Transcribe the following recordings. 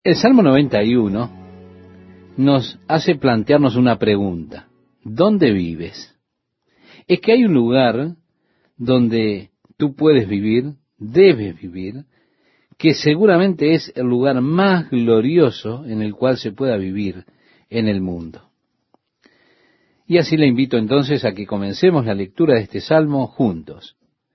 El Salmo 91 nos hace plantearnos una pregunta. ¿Dónde vives? Es que hay un lugar donde tú puedes vivir, debes vivir, que seguramente es el lugar más glorioso en el cual se pueda vivir en el mundo. Y así le invito entonces a que comencemos la lectura de este Salmo juntos.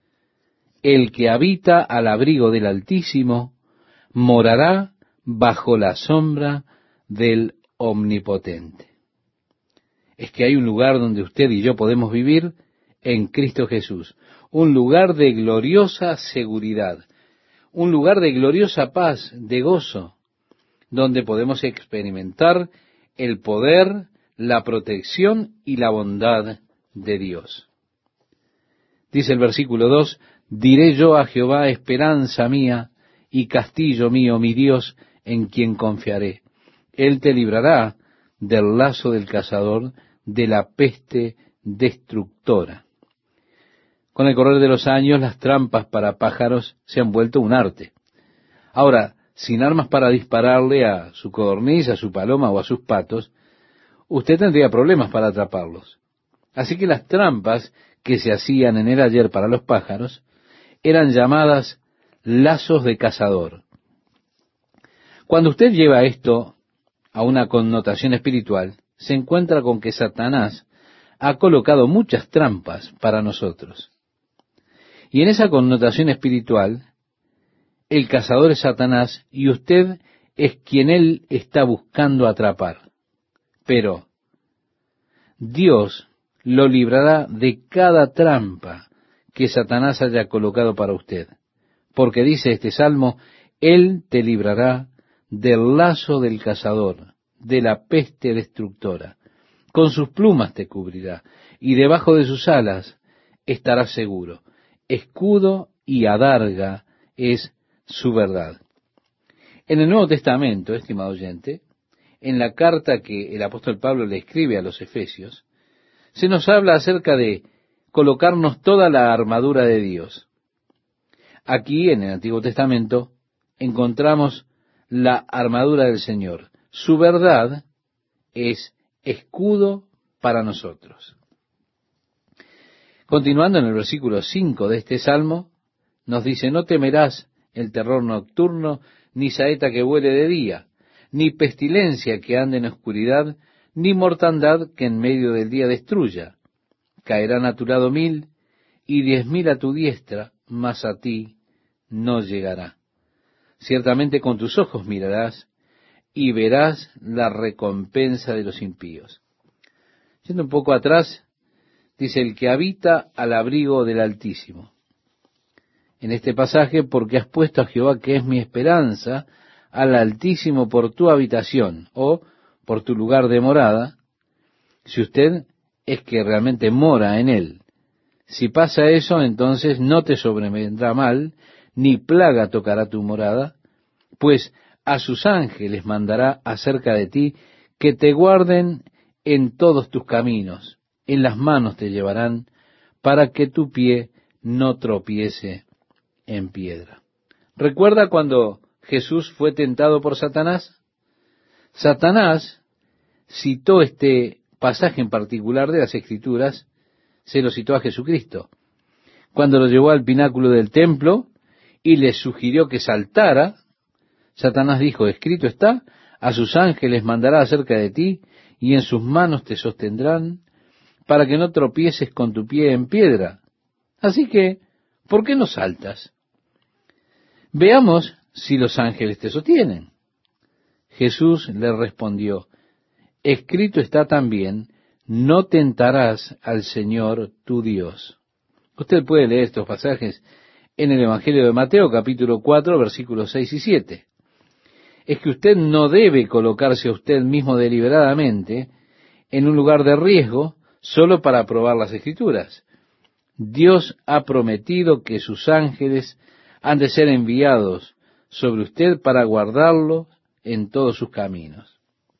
El que habita al abrigo del Altísimo morará bajo la sombra del Omnipotente. Es que hay un lugar donde usted y yo podemos vivir en Cristo Jesús, un lugar de gloriosa seguridad, un lugar de gloriosa paz, de gozo, donde podemos experimentar el poder, la protección y la bondad de Dios. Dice el versículo 2, diré yo a Jehová, esperanza mía y castillo mío, mi Dios, en quien confiaré. Él te librará del lazo del cazador, de la peste destructora. Con el correr de los años, las trampas para pájaros se han vuelto un arte. Ahora, sin armas para dispararle a su codorniz, a su paloma o a sus patos, usted tendría problemas para atraparlos. Así que las trampas que se hacían en el ayer para los pájaros eran llamadas lazos de cazador. Cuando usted lleva esto a una connotación espiritual, se encuentra con que Satanás ha colocado muchas trampas para nosotros. Y en esa connotación espiritual, el cazador es Satanás y usted es quien él está buscando atrapar. Pero Dios lo librará de cada trampa que Satanás haya colocado para usted. Porque dice este salmo, Él te librará del lazo del cazador, de la peste destructora. Con sus plumas te cubrirá, y debajo de sus alas estarás seguro. Escudo y adarga es su verdad. En el Nuevo Testamento, estimado oyente, en la carta que el apóstol Pablo le escribe a los Efesios, se nos habla acerca de colocarnos toda la armadura de Dios. Aquí, en el Antiguo Testamento, encontramos la armadura del Señor. Su verdad es escudo para nosotros. Continuando en el versículo 5 de este salmo, nos dice, no temerás el terror nocturno, ni saeta que vuele de día, ni pestilencia que ande en oscuridad, ni mortandad que en medio del día destruya. Caerán a tu lado 1000 y 10.000 a tu diestra, mas a ti no llegará. Ciertamente con tus ojos mirarás y verás la recompensa de los impíos. Yendo un poco atrás, dice el que habita al abrigo del Altísimo. En este pasaje, porque has puesto a Jehová, que es mi esperanza, al Altísimo por tu habitación o por tu lugar de morada, si usted es que realmente mora en él. Si pasa eso, entonces no te sobrevendrá mal, ni plaga tocará tu morada, pues a sus ángeles mandará acerca de ti, que te guarden en todos tus caminos, en las manos te llevarán, para que tu pie no tropiece en piedra. ¿Recuerda cuando Jesús fue tentado por Satanás? Satanás citó este pasaje en particular de las Escrituras, se lo citó a Jesucristo. Cuando lo llevó al pináculo del templo y le sugirió que saltara, Satanás dijo, escrito está, a sus ángeles mandará acerca de ti, y en sus manos te sostendrán, para que no tropieces con tu pie en piedra. Así que, ¿por qué no saltas? Veamos si los ángeles te sostienen. Jesús le respondió, escrito está también, no tentarás al Señor tu Dios. Usted puede leer estos pasajes en el Evangelio de Mateo, capítulo 4, versículos 6 y 7. Es que usted no debe colocarse a usted mismo deliberadamente en un lugar de riesgo solo para probar las Escrituras. Dios ha prometido que sus ángeles han de ser enviados sobre usted para guardarlo en todos sus caminos.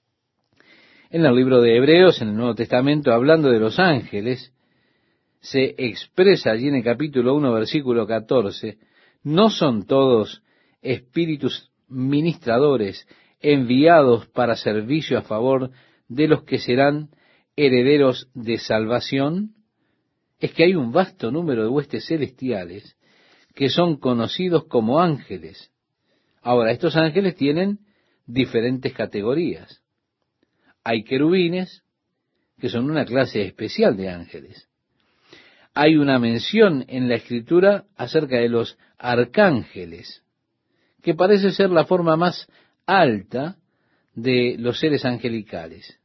En el libro de Hebreos, en el Nuevo Testamento, hablando de los ángeles, se expresa allí en el capítulo 1, versículo 14, no son todos espíritus ministradores enviados para servicio a favor de los que serán herederos de salvación, es que hay un vasto número de huestes celestiales que son conocidos como ángeles. Ahora, estos ángeles tienen diferentes categorías. Hay querubines, que son una clase especial de ángeles. Hay una mención en la Escritura acerca de los arcángeles, que parece ser la forma más alta de los seres angelicales.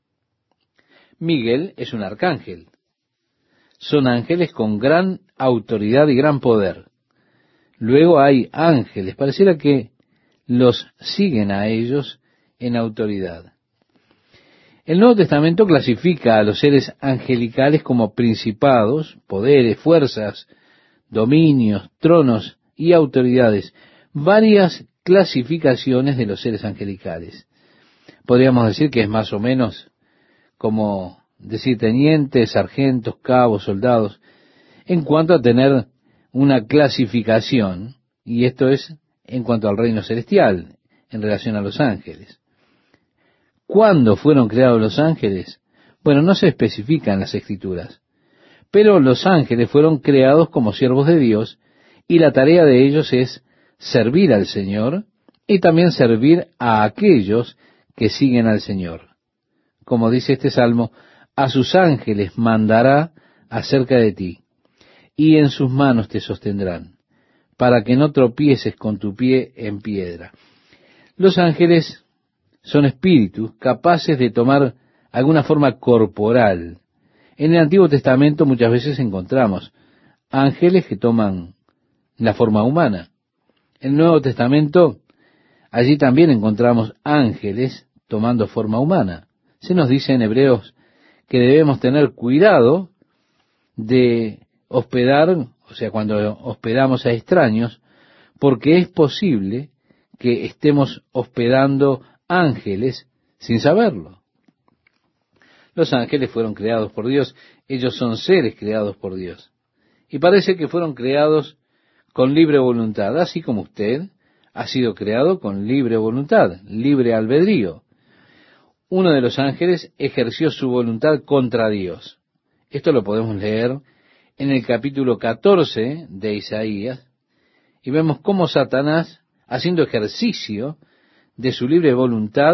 Miguel es un arcángel. Son ángeles con gran autoridad y gran poder. Luego hay ángeles, pareciera que los siguen a ellos en autoridad. El Nuevo Testamento clasifica a los seres angelicales como principados, poderes, fuerzas, dominios, tronos y autoridades. Varias clasificaciones de los seres angelicales. Podríamos decir que es más o menos como decir tenientes, sargentos, cabos, soldados, en cuanto a tener una clasificación, y esto es en cuanto al reino celestial, en relación a los ángeles. ¿Cuándo fueron creados los ángeles? Bueno, no se especifica en las Escrituras, pero los ángeles fueron creados como siervos de Dios, y la tarea de ellos es servir al Señor y también servir a aquellos que siguen al Señor. Como dice este salmo, a sus ángeles mandará acerca de ti, y en sus manos te sostendrán, para que no tropieces con tu pie en piedra. Los ángeles son espíritus capaces de tomar alguna forma corporal. En el Antiguo Testamento muchas veces encontramos ángeles que toman la forma humana. En el Nuevo Testamento, allí también encontramos ángeles tomando forma humana. Se nos dice en Hebreos que debemos tener cuidado de hospedar, o sea, cuando hospedamos a extraños, porque es posible que estemos hospedando ángeles sin saberlo. Los ángeles fueron creados por Dios, ellos son seres creados por Dios. Y parece que fueron creados con libre voluntad, así como usted ha sido creado con libre voluntad, libre albedrío. Uno de los ángeles ejerció su voluntad contra Dios. Esto lo podemos leer en el capítulo 14 de Isaías, y vemos cómo Satanás, haciendo ejercicio de su libre voluntad,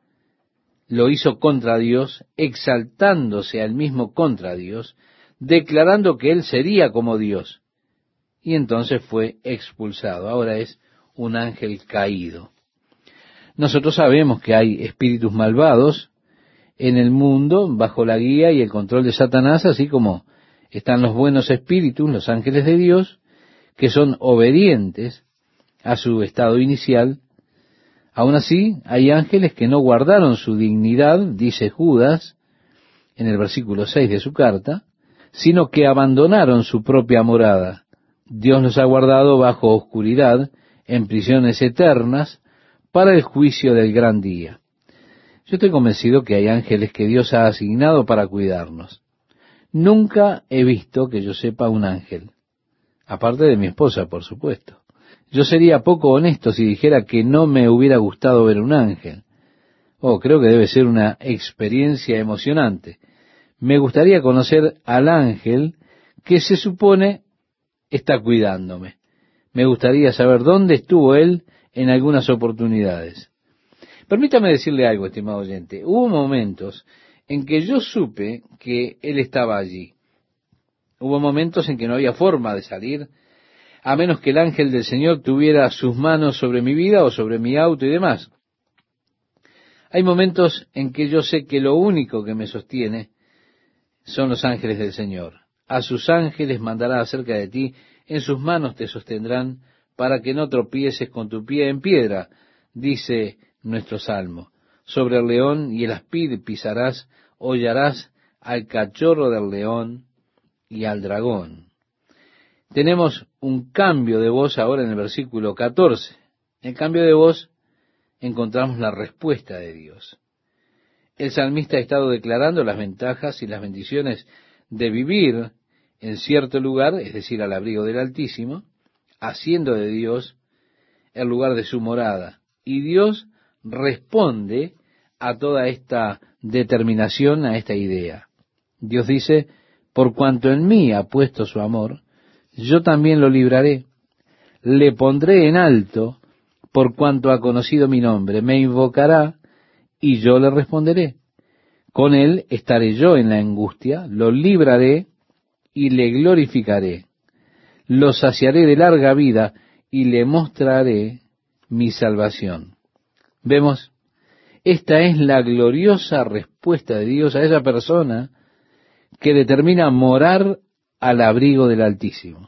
lo hizo contra Dios, exaltándose al mismo contra Dios, declarando que él sería como Dios. Y entonces fue expulsado. Ahora es un ángel caído. Nosotros sabemos que hay espíritus malvados en el mundo bajo la guía y el control de Satanás, así como están los buenos espíritus, los ángeles de Dios, que son obedientes a su estado inicial. Aún así, hay ángeles que no guardaron su dignidad, dice Judas, en el versículo 6 de su carta, sino que abandonaron su propia morada. Dios los ha guardado bajo oscuridad, en prisiones eternas, para el juicio del gran día. Yo estoy convencido que hay ángeles que Dios ha asignado para cuidarnos. Nunca he visto, que yo sepa, un ángel, aparte de mi esposa, por supuesto. Yo sería poco honesto si dijera que no me hubiera gustado ver un ángel. Creo que debe ser una experiencia emocionante. Me gustaría conocer al ángel que se supone está cuidándome. Me gustaría saber dónde estuvo él en algunas oportunidades. Permítame decirle algo, estimado oyente. Hubo momentos en que yo supe que él estaba allí. Hubo momentos en que no había forma de salir, a menos que el ángel del Señor tuviera sus manos sobre mi vida o sobre mi auto y demás. Hay momentos en que yo sé que lo único que me sostiene son los ángeles del Señor. A sus ángeles mandará acerca de ti, en sus manos te sostendrán, para que no tropieces con tu pie en piedra, dice nuestro salmo. Sobre el león y el aspid pisarás, hollarás al cachorro del león y al dragón. Tenemos un cambio de voz ahora en el versículo 14. En el cambio de voz encontramos la respuesta de Dios. El salmista ha estado declarando las ventajas y las bendiciones de vivir en cierto lugar, es decir, al abrigo del Altísimo, haciendo de Dios el lugar de su morada. Y Dios responde a toda esta determinación, a esta idea. Dios dice, por cuanto en mí ha puesto su amor, yo también lo libraré. Le pondré en alto por cuanto ha conocido mi nombre. Me invocará y yo le responderé. Con él estaré yo en la angustia, lo libraré y le glorificaré. Lo saciaré de larga vida y le mostraré mi salvación. Vemos, esta es la gloriosa respuesta de Dios a esa persona que determina morar al abrigo del Altísimo.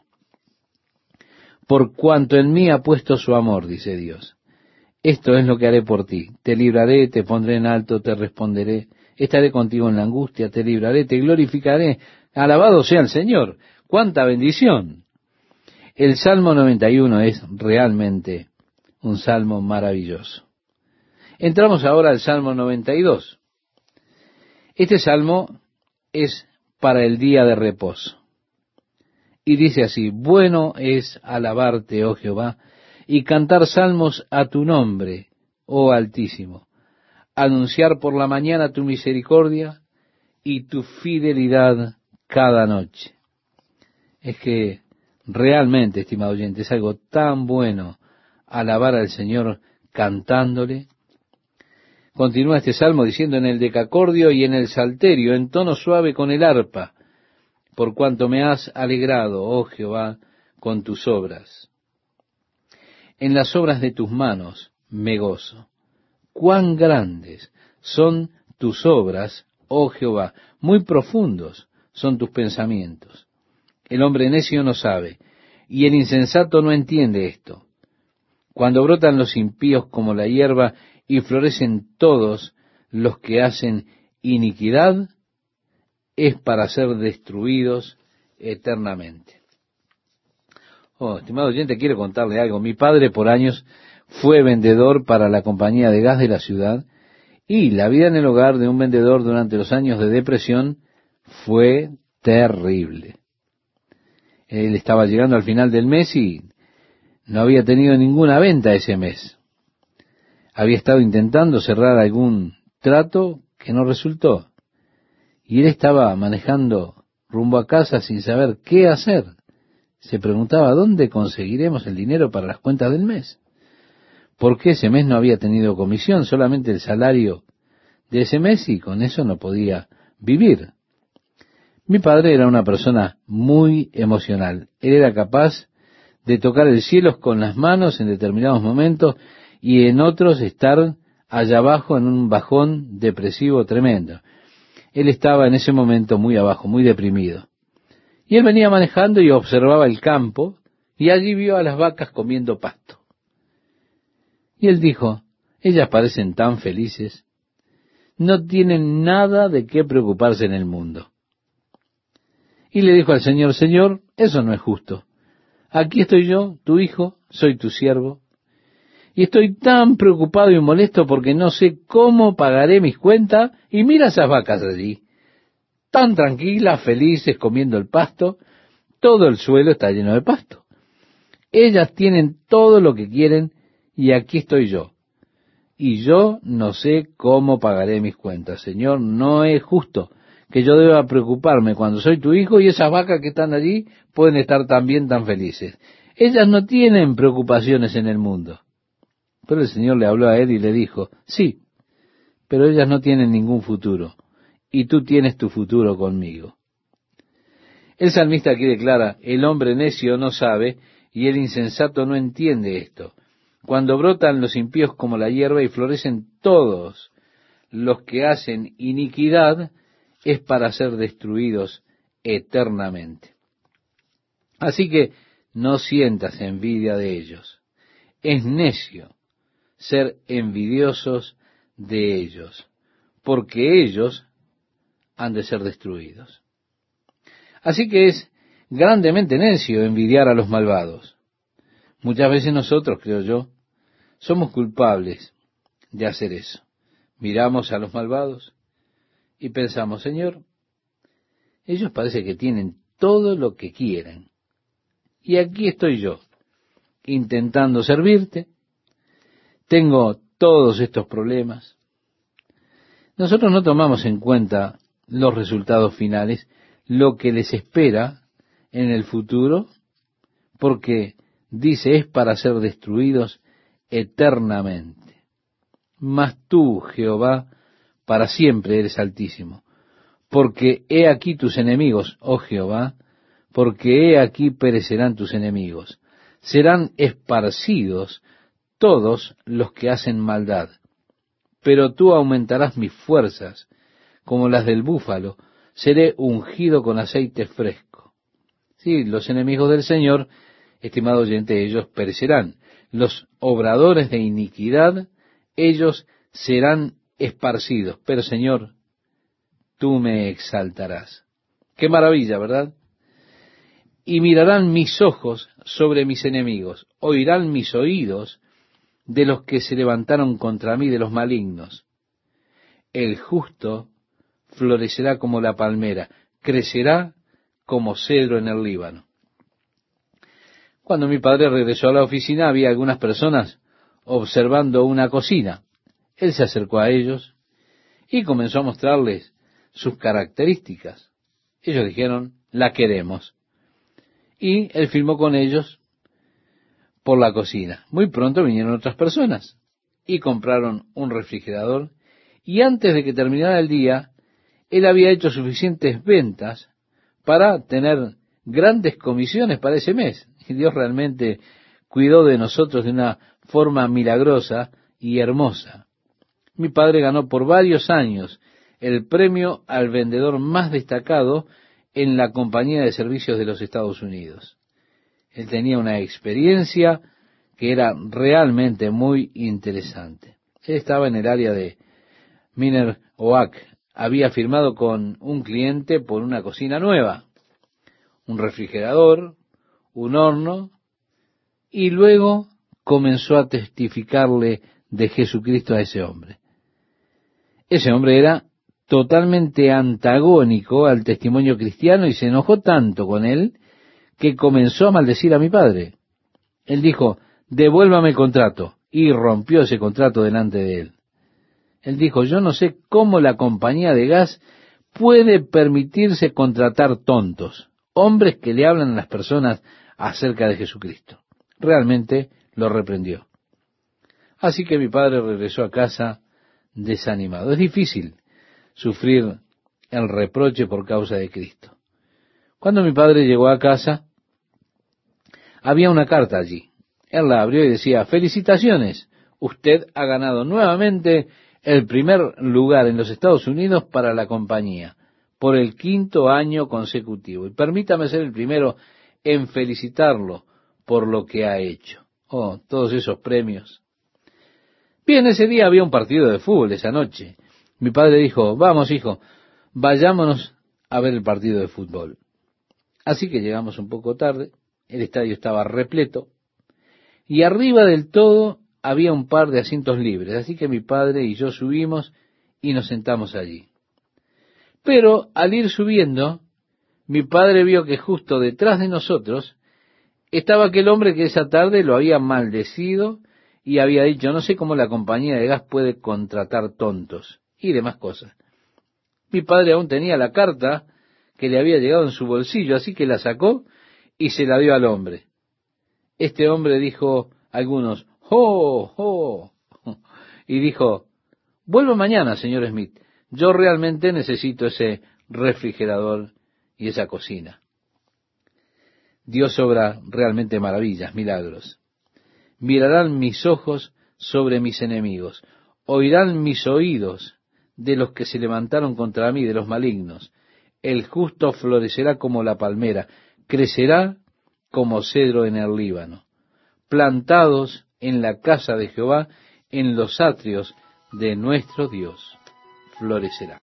Por cuanto en mí ha puesto su amor, dice Dios. Esto es lo que haré por ti. Te libraré, te pondré en alto, te responderé. Estaré contigo en la angustia, te libraré, te glorificaré. Alabado sea el Señor. ¡Cuánta bendición! El Salmo 91 es realmente un salmo maravilloso. Entramos ahora al Salmo 92. Este salmo es para el día de reposo. Y dice así, bueno es alabarte, oh Jehová, y cantar salmos a tu nombre, oh Altísimo. Anunciar por la mañana tu misericordia y tu fidelidad cada noche. Es que realmente, estimado oyente, es algo tan bueno alabar al Señor cantándole. Continúa este salmo diciendo en el decacordio y en el salterio, en tono suave con el arpa, por cuanto me has alegrado, oh Jehová, con tus obras. En las obras de tus manos me gozo. Cuán grandes son tus obras, oh Jehová, muy profundos son tus pensamientos. El hombre necio no sabe, y el insensato no entiende esto. Cuando brotan los impíos como la hierba y florecen todos los que hacen iniquidad, es para ser destruidos eternamente. Oh, estimado oyente, quiero contarle algo. Mi padre por años fue vendedor para la compañía de gas de la ciudad, y la vida en el hogar de un vendedor durante los años de depresión fue terrible. Él estaba llegando al final del mes y no había tenido ninguna venta ese mes. Había estado intentando cerrar algún trato que no resultó. Y él estaba manejando rumbo a casa sin saber qué hacer. Se preguntaba, ¿dónde conseguiremos el dinero para las cuentas del mes? Porque ese mes no había tenido comisión, solamente el salario de ese mes, y con eso no podía vivir. Mi padre era una persona muy emocional. Él era capaz de tocar el cielo con las manos en determinados momentos y en otros estar allá abajo en un bajón depresivo tremendo. Él estaba en ese momento muy abajo, muy deprimido. Y él venía manejando y observaba el campo, y allí vio a las vacas comiendo pasto. Y él dijo, ellas parecen tan felices, no tienen nada de qué preocuparse en el mundo. Y le dijo al Señor, Señor, eso no es justo. Aquí estoy yo, tu hijo, soy tu siervo, y estoy tan preocupado y molesto porque no sé cómo pagaré mis cuentas, y mira esas vacas allí, tan tranquilas, felices, comiendo el pasto, todo el suelo está lleno de pasto. Ellas tienen todo lo que quieren, y aquí estoy yo. Y yo no sé cómo pagaré mis cuentas. Señor, no es justo que yo deba preocuparme cuando soy tu hijo y esas vacas que están allí pueden estar también tan felices. Ellas no tienen preocupaciones en el mundo. Pero el Señor le habló a él y le dijo, sí, pero ellas no tienen ningún futuro, y tú tienes tu futuro conmigo. El salmista aquí declara, el hombre necio no sabe, y el insensato no entiende esto. Cuando brotan los impíos como la hierba y florecen todos los que hacen iniquidad, es para ser destruidos eternamente. Así que no sientas envidia de ellos. Es necio ser envidiosos de ellos, porque ellos han de ser destruidos. Así que es grandemente necio envidiar a los malvados. Muchas veces nosotros, creo yo, somos culpables de hacer eso. Miramos a los malvados y pensamos, Señor, ellos parece que tienen todo lo que quieren. Y aquí estoy yo, intentando servirte. Tengo todos estos problemas. Nosotros no tomamos en cuenta los resultados finales, lo que les espera en el futuro, porque dice es para ser destruidos eternamente. Mas tú, Jehová, para siempre eres altísimo, porque he aquí tus enemigos, oh Jehová, porque he aquí perecerán tus enemigos, serán esparcidos todos los que hacen maldad. Pero tú aumentarás mis fuerzas, como las del búfalo, seré ungido con aceite fresco. Sí, los enemigos del Señor, estimado oyente, ellos perecerán. Los obradores de iniquidad, ellos serán esparcidos. Pero Señor, tú me exaltarás. Qué maravilla, ¿verdad? Y mirarán mis ojos sobre mis enemigos, oirán mis oídos de los que se levantaron contra mí, de los malignos. El justo florecerá como la palmera, crecerá como cedro en el Líbano. Cuando mi padre regresó a la oficina, había algunas personas observando una cocina. Él se acercó a ellos y comenzó a mostrarles sus características. Ellos dijeron, la queremos. Y él firmó con ellos por la cocina. Muy pronto vinieron otras personas y compraron un refrigerador, y antes de que terminara el día, él había hecho suficientes ventas para tener grandes comisiones para ese mes. Y Dios realmente cuidó de nosotros de una forma milagrosa y hermosa. Mi padre ganó por varios años el premio al vendedor más destacado en la compañía de servicios de los Estados Unidos. Él tenía una experiencia que era realmente muy interesante. Él estaba en el área de Miner Oak. Había firmado con un cliente por una cocina nueva, un refrigerador, un horno, y luego comenzó a testificarle de Jesucristo a ese hombre. Ese hombre era totalmente antagónico al testimonio cristiano y se enojó tanto con él que comenzó a maldecir a mi padre. Él dijo, devuélvame el contrato, y rompió ese contrato delante de él. Él dijo, yo no sé cómo la compañía de gas puede permitirse contratar tontos, hombres que le hablan a las personas acerca de Jesucristo. Realmente lo reprendió. Así que mi padre regresó a casa desanimado. Es difícil sufrir el reproche por causa de Cristo. Cuando mi padre llegó a casa, había una carta allí. Él la abrió y decía, felicitaciones, usted ha ganado nuevamente el primer lugar en los Estados Unidos para la compañía, por el 5º año consecutivo. Y permítame ser el primero en felicitarlo por lo que ha hecho. Oh, todos esos premios. Bien, ese día había un partido de fútbol esa noche. Mi padre dijo, vamos hijo, vayámonos a ver el partido de fútbol. Así que llegamos un poco tarde, el estadio estaba repleto, y arriba del todo había un par de asientos libres, así que mi padre y yo subimos y nos sentamos allí. Pero al ir subiendo, mi padre vio que justo detrás de nosotros estaba aquel hombre que esa tarde lo había maldecido y había dicho, no sé cómo la compañía de gas puede contratar tontos y demás cosas. Mi padre aún tenía la carta que le había llegado en su bolsillo, así que la sacó y se la dio al hombre. Este hombre dijo a algunos, ¡oh, oh! Y dijo, vuelvo mañana, señor Smith. Yo realmente necesito ese refrigerador y esa cocina. Dios obra realmente maravillas, milagros. Mirarán mis ojos sobre mis enemigos, oirán mis oídos de los que se levantaron contra mí, de los malignos. El justo florecerá como la palmera, crecerá como cedro en el Líbano. Plantados en la casa de Jehová, en los atrios de nuestro Dios, florecerá.